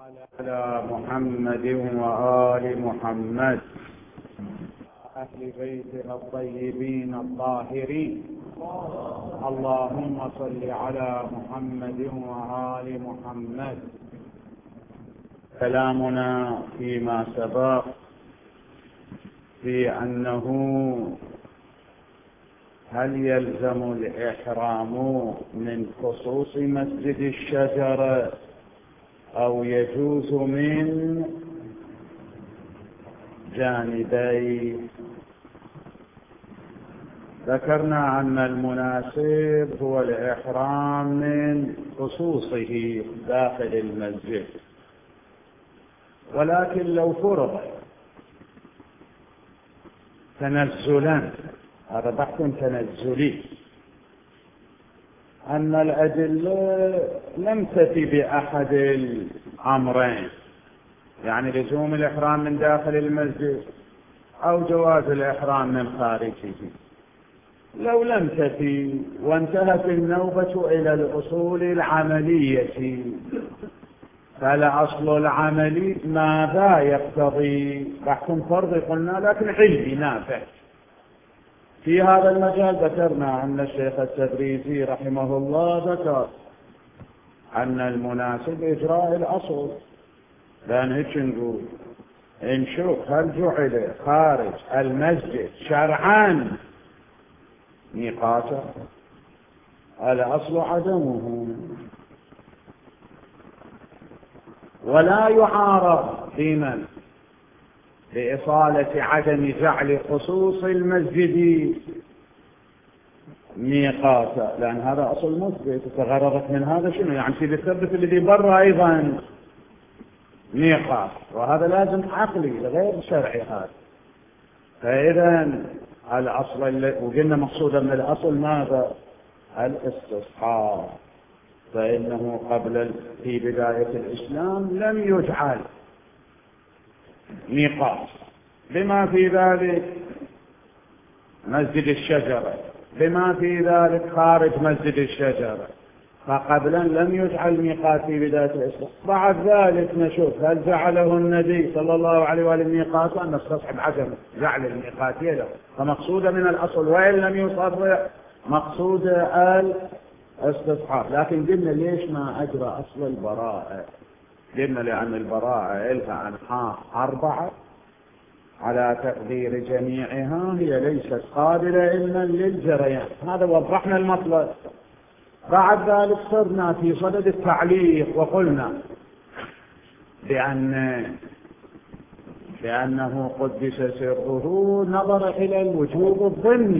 على محمد وآل محمد أهل بيته الطيبين الطاهرين. اللهم صل على محمد وآل محمد. كلامنا فيما سبق في أنه هل يلزم الإحرام من خصوص مسجد الشجرة أو يجوز من جانبي. ذكرنا أن المناسب هو الإحرام من خصوصه داخل المسجد، ولكن لو فرض تنزلا، هذا بحث تنزلي، أن الأدلة لم تأتي بأحد الأمرين، يعني لزوم الإحرام من داخل المسجد أو جواز الإحرام من خارجه. لو لم تأتي وانتهت النوبة إلى الأصول العملية، فالأصل العملي ماذا يقتضي؟ بحث فرضي قلنا لكن علمي نافع. في هذا المجال ذكرنا أن الشيخ التبريزي رحمه الله ذكر أن المناسب إجراء الأصل، لأن هيك نقول نشوف هل جعل خارج المسجد شرعا ميقاتا، الأصل عدمه، ولا يعارض بمن لإصالة عدم جعل خصوص المسجد ميقاتا، لأن هذا أصل مثبت. تغرضت من هذا شنو؟ يعني تثبت الذي برا أيضا ميقات، وهذا لازم عقلي غير شرعي هذا. فإذا الأصل وقلنا مقصودا من الأصل ماذا؟ الاستصحاب، فإنه قبل في بداية الإسلام لم يجعل ميقات، بما في ذلك مسجد الشجرة، بما في ذلك خارج مسجد الشجرة، فقبلا لم يجعل ميقات في بداية الإسلام. بعد ذلك نشوف هل جعله النبي صلى الله عليه وآله ميقاتا، نستصحب عدم جعل الميقات له، فمقصود من الأصل وإن لم يصرح مقصود الاستصحاب. لكن قلنا ليش ما أجرى أصل البراءة؟ قلنا لأن البراءة لها أنحاء 4 على تقدير جميعها هي ليست قابلة إلا للجريان، هذا وضحنا المطلب. بعد ذلك صرنا في صدد التعليق وقلنا بأنه قدس سره نظر إلى الوجوب الضمني،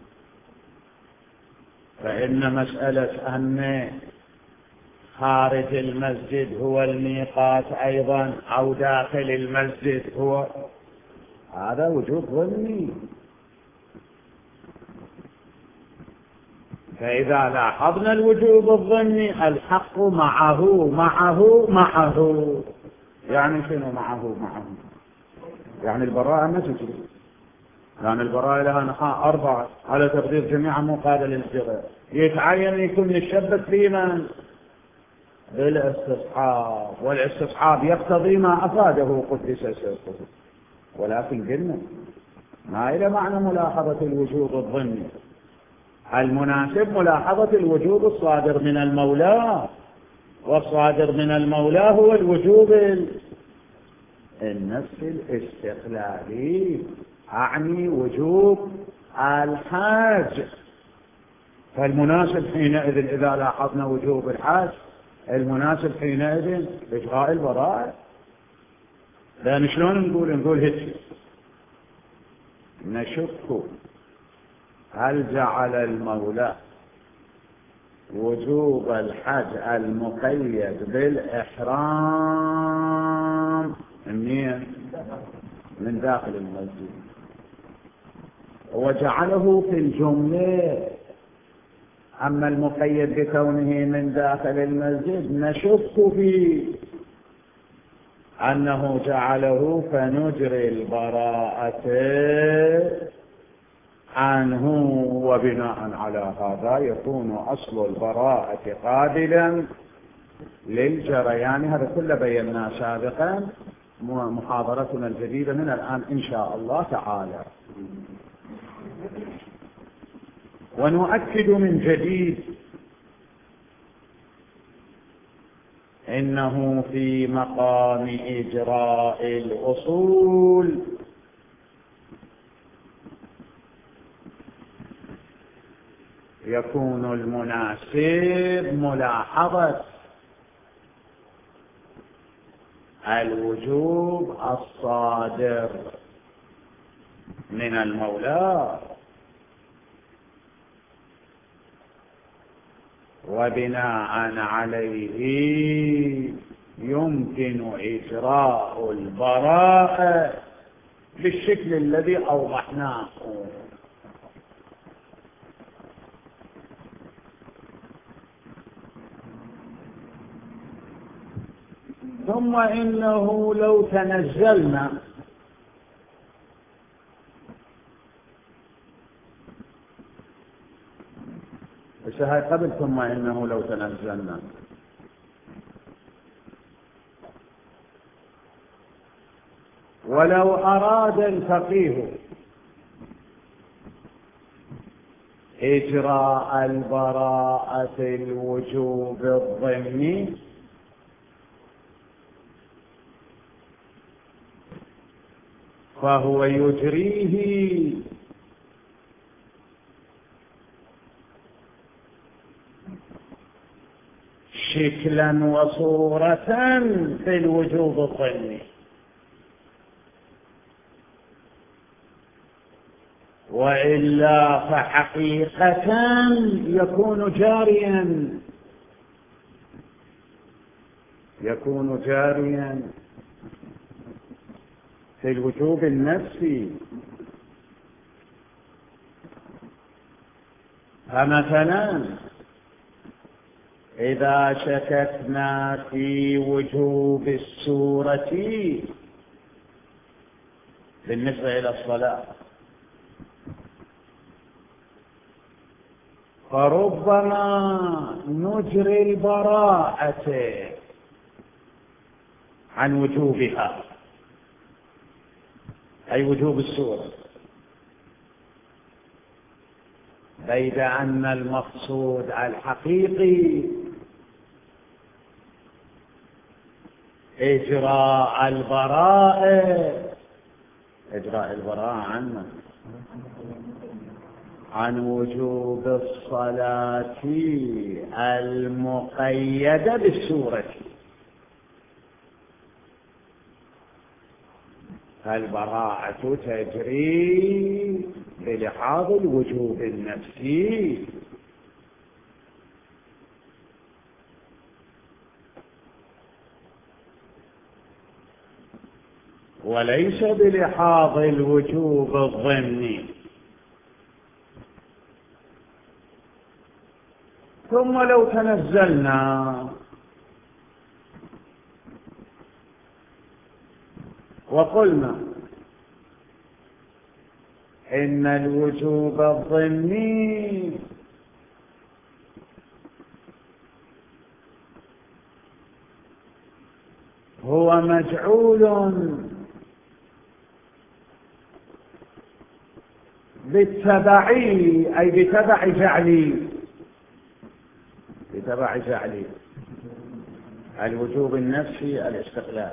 فإن مسألة أن خارج المسجد هو الميقات أيضا أو داخل المسجد هو، هذا وجوب ضمني. فإذا لاحظنا الوجوب الضمني الحق معه. يعني شنو معه؟ يعني البراءة ما تجري، لأن البراءة لها أنحاء 4 على تقدير جميعها مقابل للجرى، يتعين يكون يشبث فيما بالاستصحاب، والاستصحاب يقتضي ما أفاده قدس سره. ولكن قلنا ما إلى معنى ملاحظة الوجوب الضمني، المناسب ملاحظة الوجوب الصادر من المولى، والصادر من المولى هو الوجوب النفس الاستقلالي، أعني وجوب الحج. فالمناسب حينئذ إذا لاحظنا وجوب الحج، المناسب حينئذ إجراء البراءة. لأن شلون نقول هيك؟ نشك هل جعل المولى وجوب الحج المقيد بالإحرام من داخل المسجد، وجعله في الجملة، أما المقيد بكونه من داخل المسجد نشك في أنه جعله، فنجري البراءة عنه، وبناء على هذا يكون أصل البراءة قابلا للجريان. هذا كله بيناه سابقا. محاضرتنا الجديدة من الآن إن شاء الله تعالى. ونؤكد من جديد إنه في مقام إجراء الأصول يكون المناسب ملاحظة الوجوب الصادر من المولى، وبناء عليه يمكن إجراء البراءة بالشكل الذي أوضحناه. ثم إنه لو تنزلنا بس هاي قبل ثم إنه لو تنزلنا ولو أراد الفقيه إجراء البراءة الوجوب الضمني فهو يجريه شكلا وصورة في الوجوب الضمني، وإلا فحقيقة يكون جاريا في الوجوب النفسي. فمثلا إذا شككنا في وجوب السورة بالنسبة إلى الصلاة فربما نجري البراءة عن وجوبها، أي وجوب السورة، بيد أن المقصود الحقيقي إجراء البراءة عن وجوب الصلاة المقيدة بالسورة. البراءة تجري بلحاظ الوجوب النفسي، وليس بلحاظ الوجوب الضمني. ثم لو تنزلنا وقلنا إن الوجوب الضمني هو مجعول بالتبعي، أي بتبع جعلي الوجوب النفسي الاستقلال،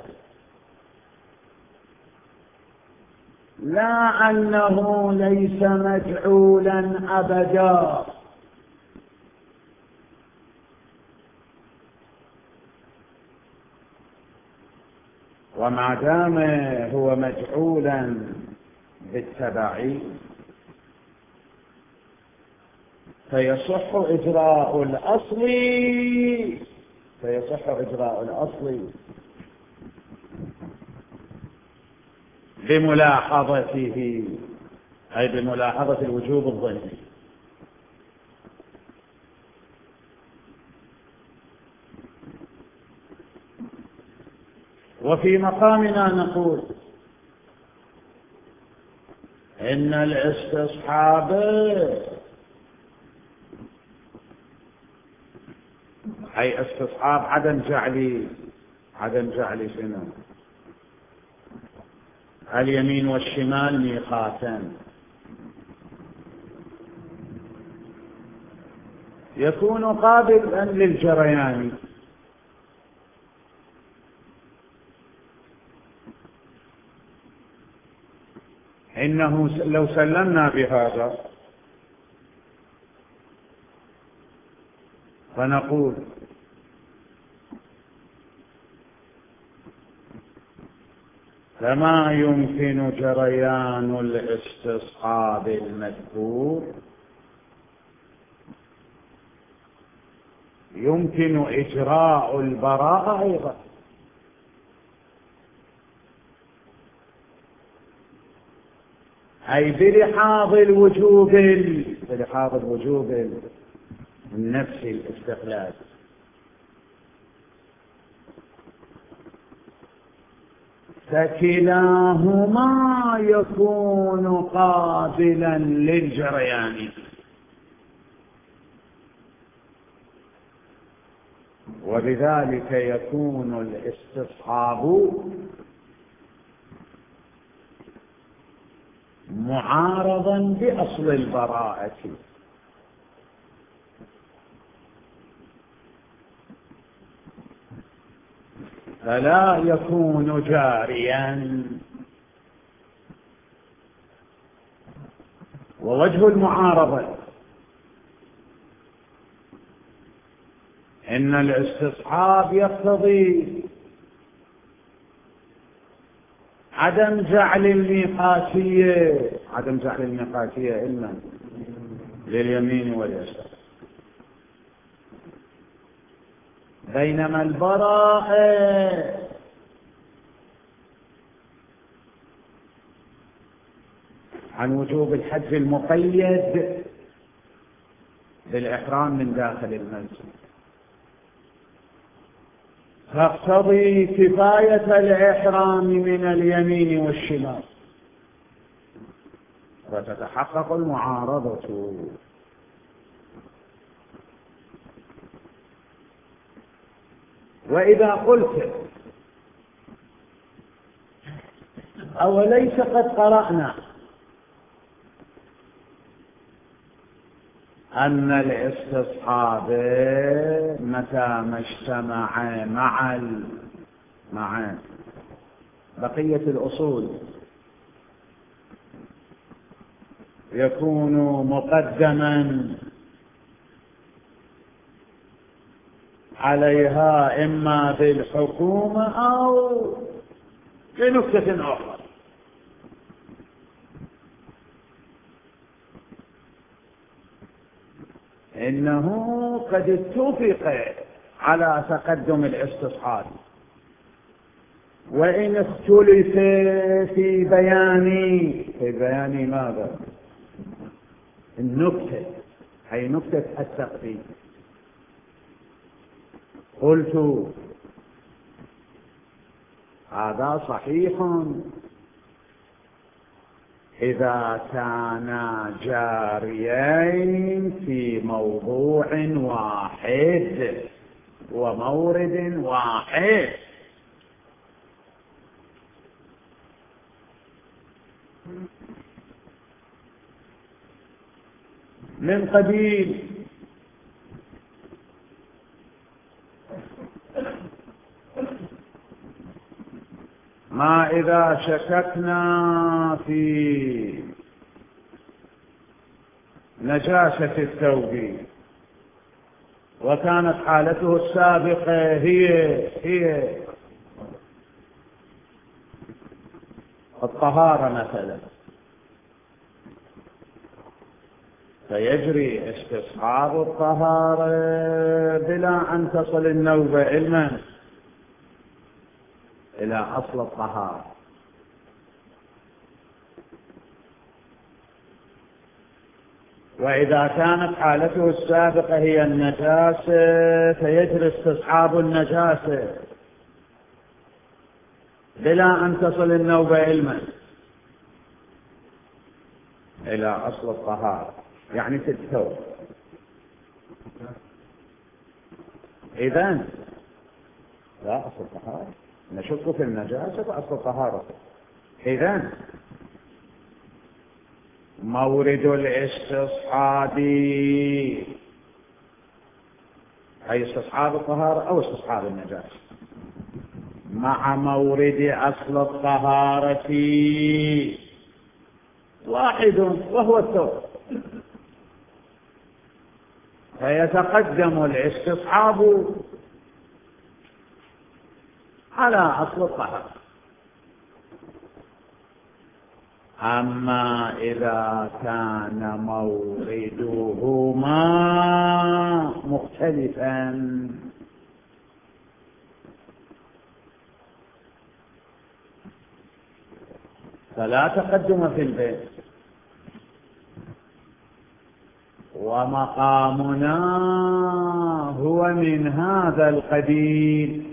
لا أنه ليس مجعولا أبدا، وما دام هو مجعولا بالتبعي فيصح إجراء الأصل بملاحظته، أي بملاحظة الوجوب الضمني. وفي مقامنا نقول إن الاستصحاب أي استصحاب عدم جعل شنو اليمين والشمال ميقاتا. يكون قابلا للجريان، إنه لو سلمنا بهذا فنقول فما يمكن جريان الاستصحاب المذكور يمكن إجراء البراءة أيضا. أي بلحاظ الوجوب النفسي الاستقلال. فكلاهما يكون قابلا للجريان، وبذلك يكون الاستصحاب معارضا بأصل البراءة، فلا يكون جاريا. ووجه المعارضة إن الاستصحاب يقتضي عدم جعل الميقاتية إلا لليمين واليسار، بينما البراءة عن وجوب الحج المقيد بالإحرام من داخل المسجد، تقتضي كفاية الإحرام من اليمين والشمال، وتتحقق المعارضة. وإذا قلت أوليس قد قرأنا أن الاستصحاب متى ما اجتمع مع بقية الأصول يكون مقدما عليها إما بالحكومة أو بنكتة أخرى. إنه قد اتفق على تقدم الاستصحاب، وإن اختلف في بيان ماذا؟ النكتة، أي نكتة التقديم. قلت هذا صحيح إذا كانا جاريين في موضوع واحد ومورد واحد، من قبيل ما إذا شككنا في نجاسة الثوب وكانت حالته السابقة هي الطهارة مثلا، فيجري استصحاب الطهارة بلا أن تصل النوبة إلى أصل الطهارة. وإذا كانت حالته السابقة هي النجاسة فيجري استصحاب النجاسة بلا أن تصل النوبة إلى أصل الطهارة، يعني في الثوب. إذن لا أصل طهارة، نشك في النجاسة وأصل طهارة. إذن مورد الاستصحاب أي استصحاب الطهارة أو استصحاب النجاسة مع مورد أصل الطهارة واحد وهو الثوب، فيتقدم الاستصحاب على أصل الطهارة. أما إذا كان موردهما مختلفا فلا تقدم في البيت، ومقامنا هو من هذا القبيل،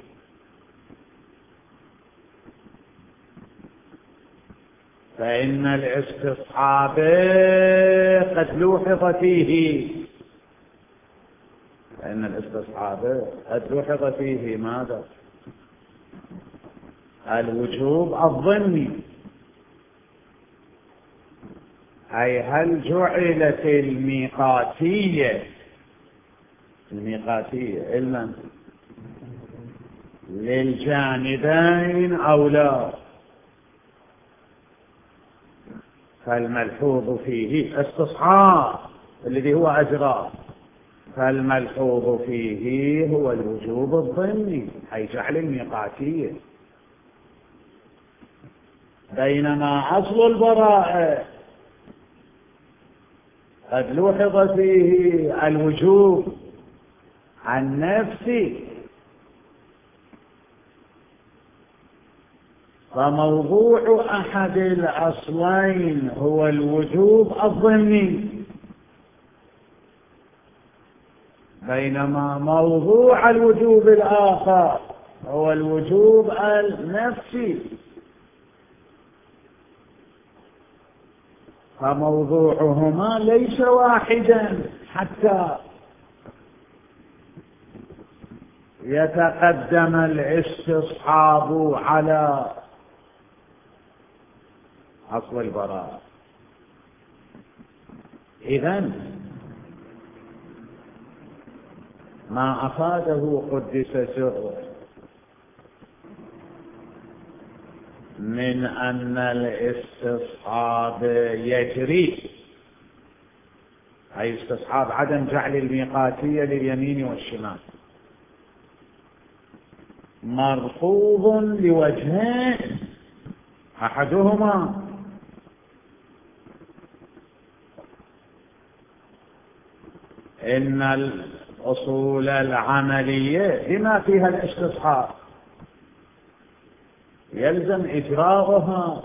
فإن الاستصحاب قد لوحظ فيه، فإن الاستصحاب قد لوحظ فيه ماذا؟ الوجوب الظني، أي هل جعلت الميقاتية علما للجانبين أو لا؟ فالملحوظ فيه استصحاب الذي هو أجراه، فالملحوظ فيه هو الوجوب الظني أي جعل الميقاتية، بينما أصل البراءة قد لوحظ فيه الوجوب النفسي، فموضوع أحد الأصلين هو الوجوب الظني، بينما موضوع الوجوب الآخر هو الوجوب النفسي، فموضوعهما ليس واحدا حتى يتقدم الاستصحاب على أصل البراءة. إذن ما أفاده قدس سره من أن الاستصحاب يجري، أي استصحاب عدم جعل الميقاتية لليمين والشمال، مرفوض لوجهين، أحدهما إن الأصول العملية بما فيها الاستصحاب يلزم إجراءها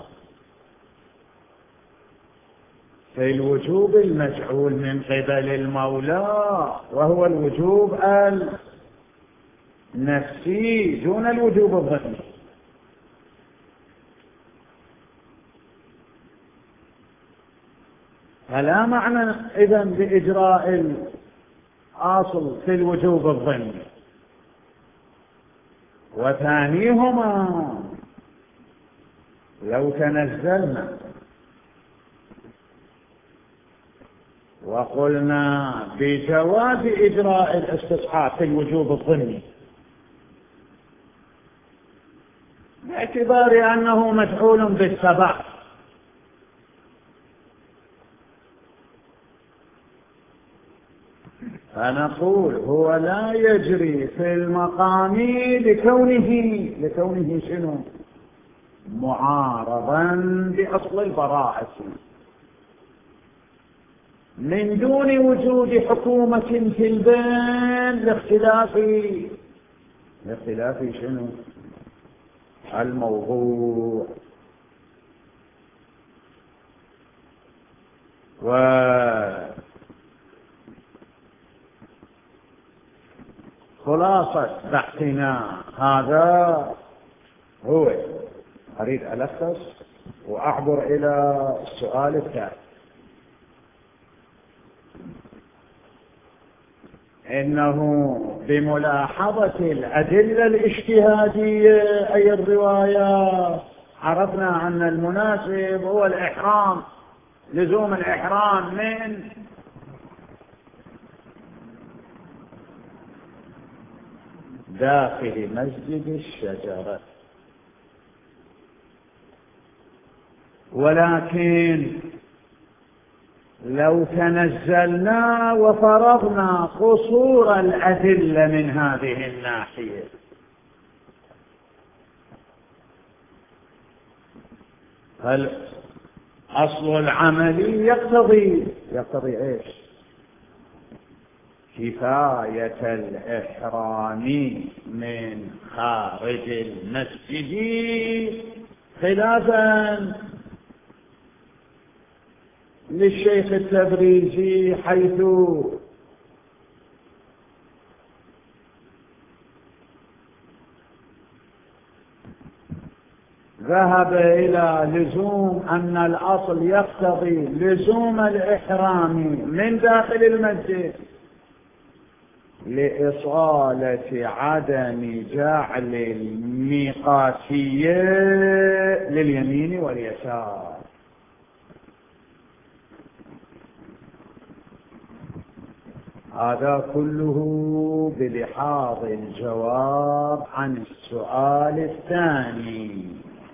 في الوجوب المجعول من قبل المولى، وهو الوجوب النفسي دون الوجوب الظني. فلا معنى إذن بإجراء الأصل في الوجوب الظني، وثانيهما لو تنزلنا وقلنا بجواز إجراء الاستصحاب في الوجوب الظني باعتبار أنه مفعول بالسبب، فنقول هو لا يجري في المقام لكونه شنو؟ معارضا بأصل البراءة، من دون وجود حكومة في البين لاختلاف شنو؟ الموضوع. خلاصة بحثنا هذا هو، أريد ألخص وأعبر إلى السؤال الثالث. إنه بملاحظة الأدلة الاجتهادية أي الروايات عرفنا أن المناسب هو الإحرام، لزوم الإحرام من داخل مسجد الشجرة. ولكن لو تنزلنا وفرضنا قصور الأدلة من هذه الناحية، فالأصل العملي يقتضي إيش؟ كفاية الإحرام من خارج المسجد، خلافا للشيخ التبريزي حيث ذهب إلى لزوم أن الأصل يقتضي لزوم الإحرام من داخل المسجد لإصالة عدم جعل الميقاتية لليمين واليسار. هذا كله بلحاظ الجواب عن السؤال الثاني.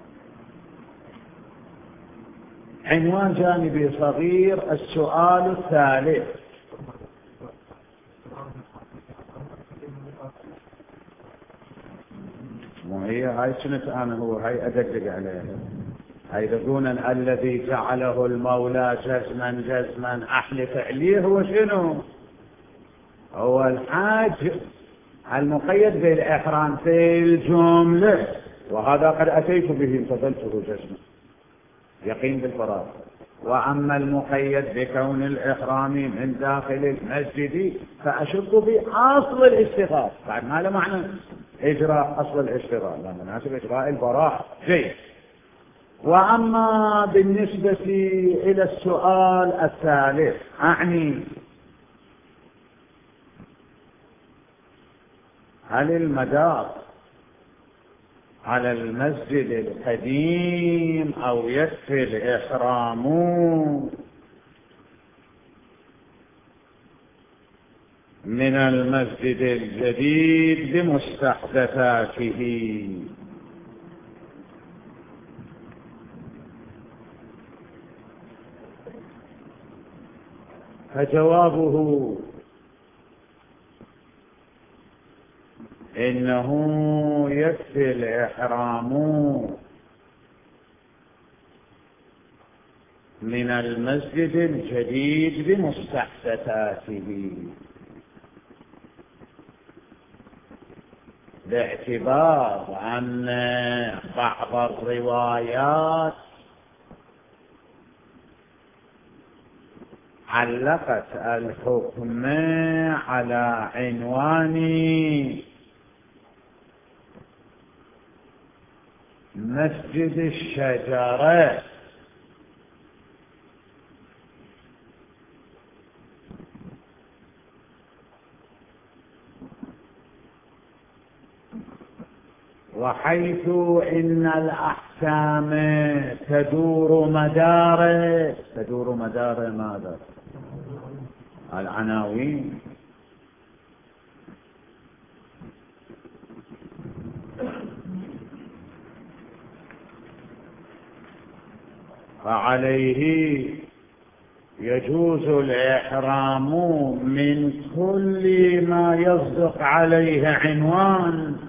عنوان جانبي صغير، السؤال الثالث. هاي سنة أنا هو هاي أدقق عليها. هاي يقولون الذي جعله المولى جزما أحلف عليه هو شنو؟ هو الحاج المقيد بالإحرام في الجملة، وهذا قد أتيت به فضلته جزما يقين بالفراغ. وأما المقيد بكون الإحرام من داخل المسجد فأشك في أصل الاشتغال، بعد ما له معنى إجراء أصل الاشتغال، لا مناسب إجراء البراءة جيد. وأما بالنسبة إلى السؤال الثالث، أعني هل المدار على المسجد القديم أو يكفي الإحرام من المسجد الجديد بمستحدثاته؟ فجوابه إنه يكفي الإحرام من المسجد الجديد بمستحدثاته، باعتبار أن بعض الروايات علقت الحكم على عنوان مسجد الشجرة، وحيث إن الأحكام تدور مدار ماذا؟ العناوين. فعليه يجوز الإحرام من كل ما يصدق عليه عنوان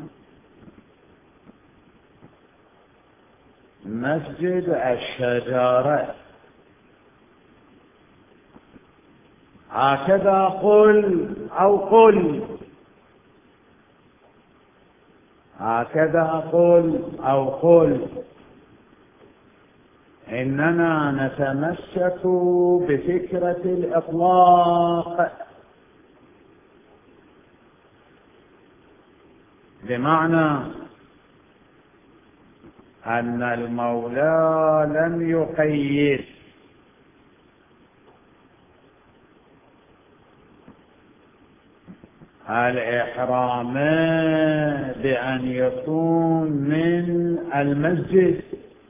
مسجد الشجرة. هكذا قل أو قل إننا نتمسك بفكرة الإطلاق، بمعنى أن المولى لم يقيد الإحرام بأن يكون من المسجد،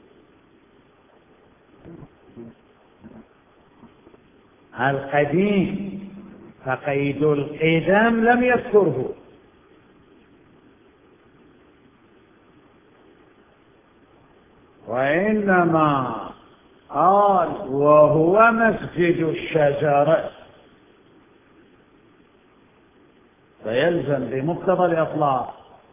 القديم، فقيد القدم لم يذكره، وإنما قال وهو مسجد الشجر، فيلزم بمقتضى الإطلاق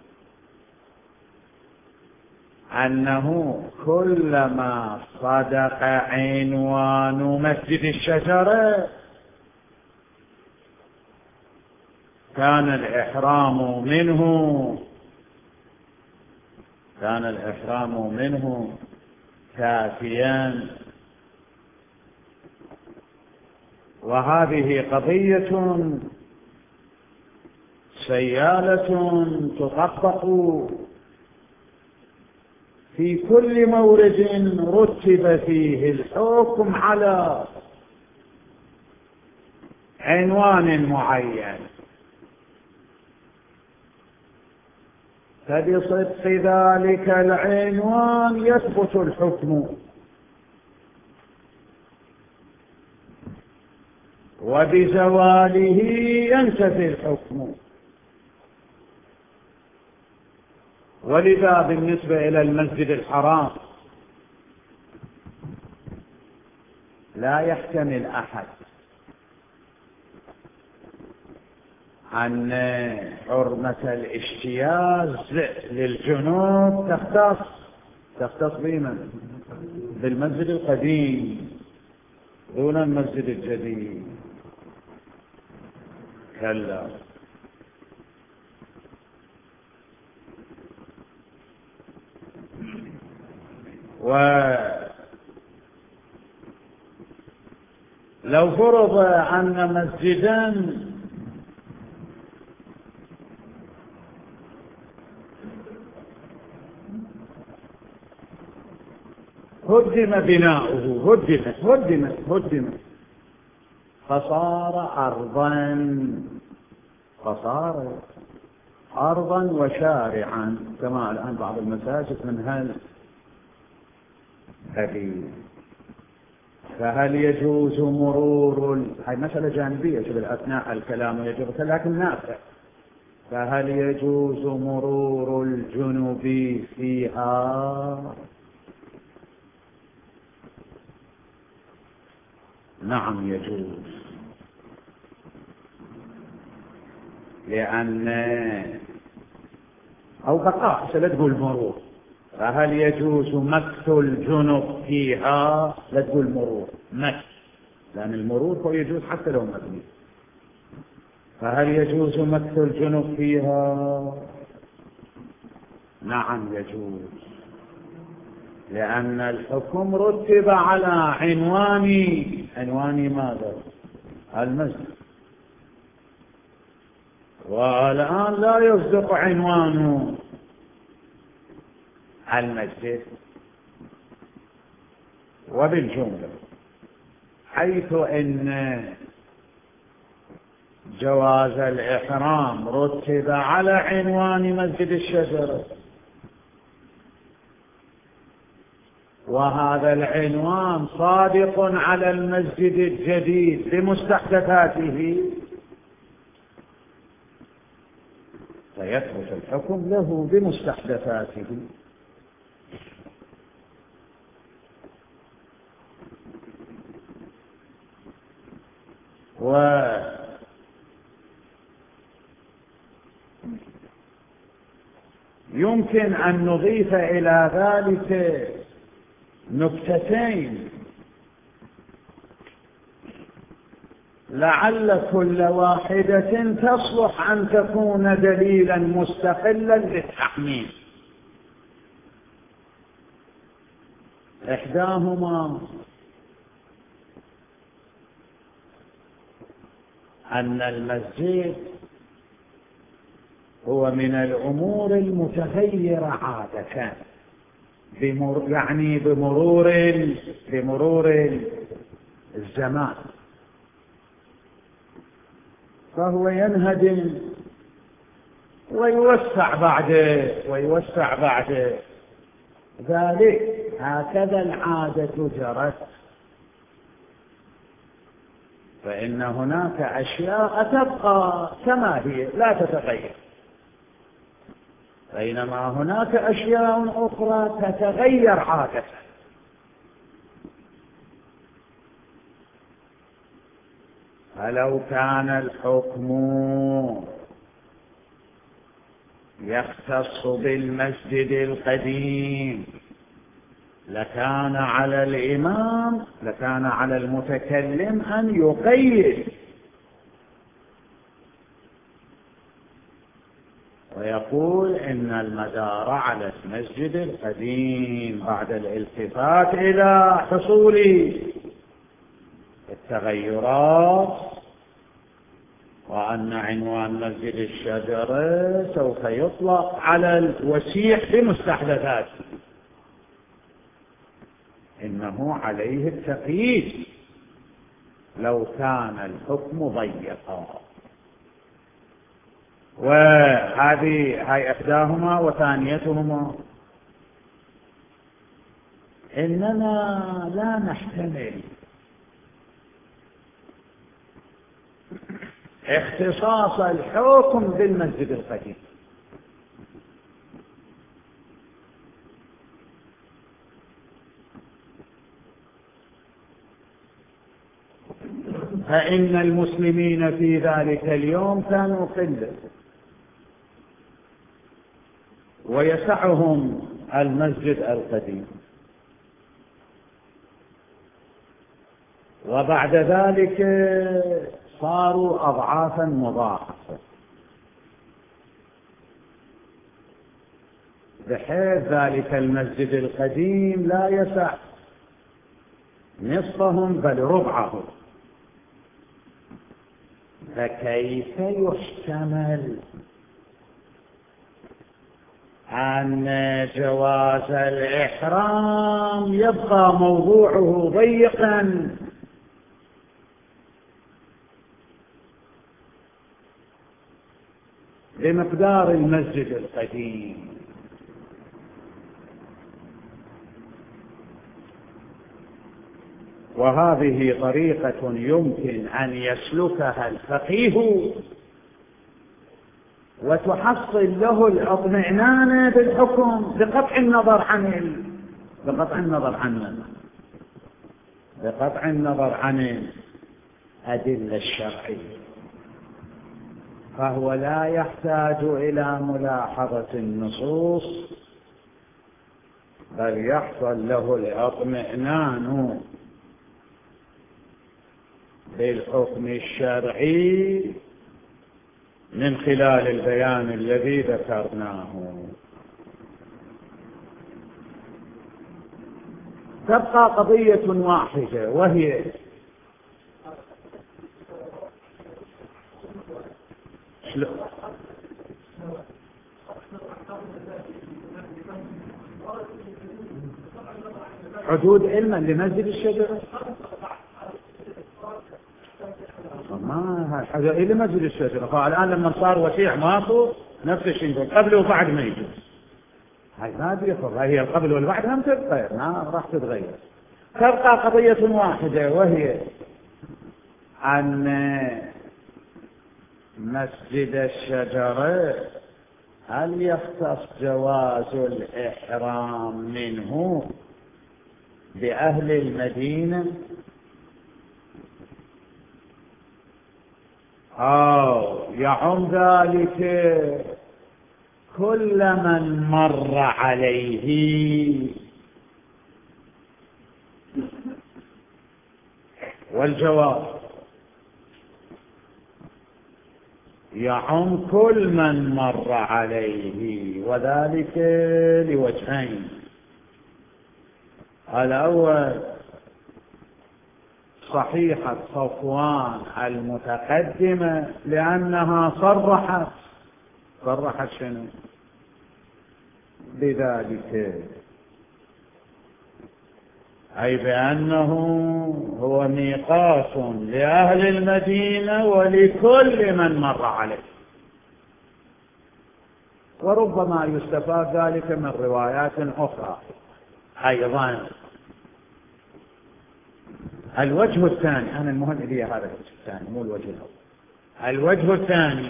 أنه كلما صدق عنوان مسجد الشجر كان الإحرام منه كافيا. وهذه قضية سيالة تطبق في كل مورد رتب فيه الحكم على عنوان معين، فبصدق ذلك العنوان يثبت الحكم، وبزواله ينتفي الحكم. ولذا بالنسبة إلى المسجد الحرام لا يحتمل أحد أن حرمة الاجتياز للجنوب تختص بمن؟ بالمسجد القديم دون المسجد الجديد، كلا. ولو فرض أن مسجدا هدم بناؤه، هدم فصار أرضا وشارعا، كما الآن بعض المساجد من فهل يجوز مرور، هاي مسألة جانبية أثناء الكلام يجوز لكن نافع، فهل يجوز مرور الجنوب فيها؟ نعم يجوز، لأن أو بقاء لا تقول مرور، فهل يجوز مكث الجنوب فيها؟ لا تقول مرور، مكث، لأن المرور هو يجوز حتى لو مبني. فهل يجوز مكث الجنوب فيها؟ نعم يجوز، لأن الحكم رتب على عنوان ماذا؟ المسجد، والآن لا يصدق عنوان المسجد. وبالجملة حيث إن جواز الإحرام رتب على عنوان مسجد الشجرة، وهذا العنوان صادق على المسجد الجديد بمستحدثاته، فيثبت الحكم له بمستحدثاته. ويمكن أن نضيف إلى ذلك نكتتين لعل كل واحدة تصلح أن تكون دليلا مستقلا للتعميم. إحداهما أن المسجد هو من الأمور المتغيرة عادة، يعني بمرور الزمان، فهو ينهدم ويوسع بعد ذلك. هكذا العادة جرت. فإن هناك أشياء تبقى كما هي لا تتغير، بينما هناك أشياء أخرى تتغير عادة. فلو كان الحكم يختص بالمسجد القديم لكان على الإمام، لكان على المتكلم أن يقيد ويقول إن المدار على المسجد القديم بعد الالتفات إلى حصول التغيرات، وأن عنوان مسجد الشجرة سوف يطلق على الوسيع بمستحدثات، إنه عليه التقييد لو كان الحكم ضيقا. هاي إحداهما. وثانيتهما إننا لا نحتمل اختصاص الحكم بالمسجد القديم، فإن المسلمين في ذلك اليوم كانوا قلة ويسعهم المسجد القديم، وبعد ذلك صاروا أضعافا مضاعفة، بحيث ذلك المسجد القديم لا يسع نصفهم بل ربعهم. فكيف يحتمل أن جواز الإحرام يبقى موضوعه ضيقا بمقدار المسجد القديم؟ وهذه طريقة يمكن أن يسلكها الفقيه وتحصل له الاطمئنان بالحكم بقطع النظر عن الأدلة الشرعية. فهو لا يحتاج إلى ملاحظة النصوص، بل يحصل له الاطمئنان بالحكم الشرعي من خلال البيان الذي ذكرناه. تبقى قضية واحدة، وهي حدود علما لمسجد الشجرة. ما هذا إلى مسجد الشجرة، فالآن لما صار وسيع ماكو نفس الشيء قبل وبعد ما يجوز. هاي ما بيخض، هي القبل والبعد هم تتغير، ما راح تتغير. تبقى قضية واحدة، وهي أن مسجد الشجرة هل يختص جواز الإحرام منه بأهل المدينة أو يعم ذلك كل من مر عليه؟ والجواب يعم كل من مر عليه، وذلك لوجهين. الأول صحيحة صفوان المتقدمة لأنها صرحت شنو بذلك، أي بأنه هو ميقات لأهل المدينة ولكل من مر عليه. وربما يستفاد ذلك من روايات أخرى أيضا. الوجه الثاني، أنا المهم لي هذا الوجه الثاني مو الوجه الأول. الوجه الثاني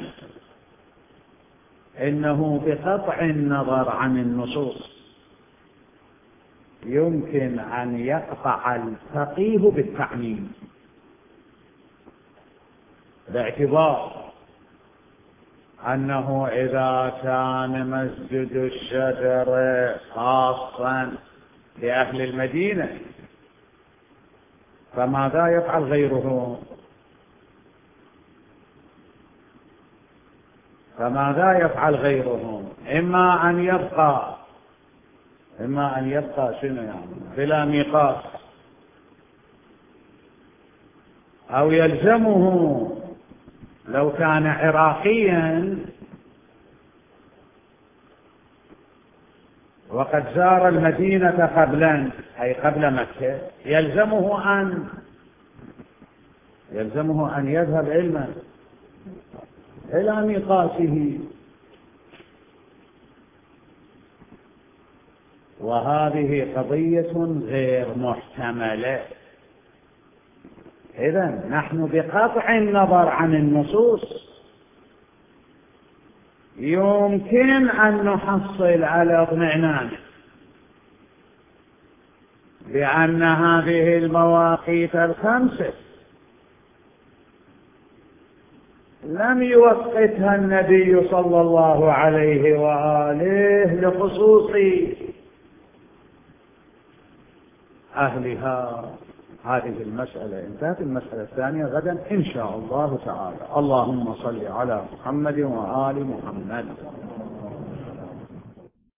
إنه بقطع النظر عن النصوص يمكن أن يقطع الفقيه بالتعميم، باعتبار أنه إذا كان مسجد الشجر خاصا لأهل المدينة فماذا يفعل غيره؟ فماذا يفعل غيره؟ إما أن يبقى شنو يعني بلا ميقات، أو يلزمه لو كان عراقيا وقد زار المدينة قبلا أي قبل مكة يلزمه أن يذهب علما إلى ميقاته. وهذه قضية غير محتملة. إذن نحن بقطع النظر عن النصوص يمكن أن نحصل على اطمئنان بأن هذه المواقيت الخمسة لم يوقتها النبي صلى الله عليه وآله لخصوص أهلها. هذه المسألة انتهت. المسألة الثانية غدا إن شاء الله تعالى. اللهم صل على محمد وآل محمد.